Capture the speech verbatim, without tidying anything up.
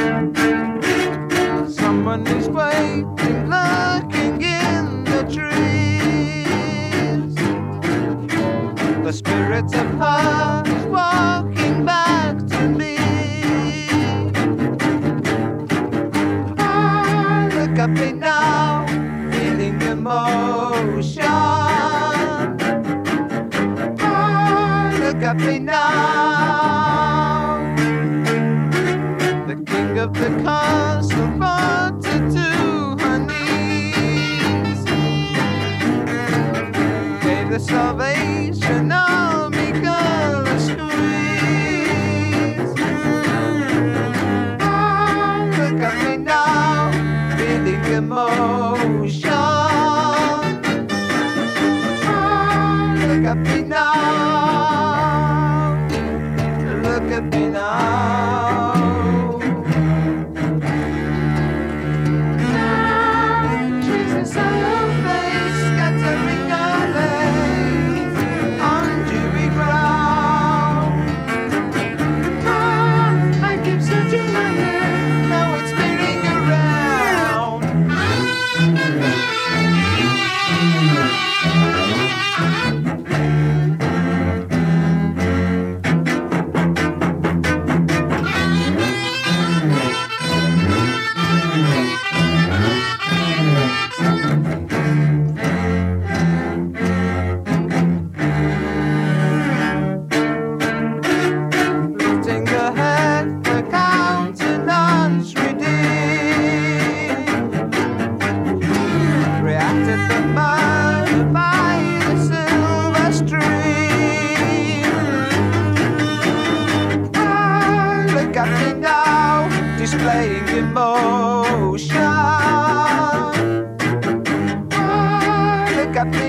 Someone is waiting, lurking in the trees. The spirit of her is walking back to me. Ah, look at me now, feeling emotion. Ah, look at me now. The king of the castle brought her to her knees. Gave the Salvation Army girl a squeeze. Ah, look at me now, feeling emotion. Ah, look at me now, look at me now. Jesus, I love face, scattering our lace on dewy ground. Ah, I keep searching my head, now it's spinning around. Lifting her head, her countenance redeemed. Reacted the murder by the silver stream. Ah, look at me now, displaying emotion. Ah, look at me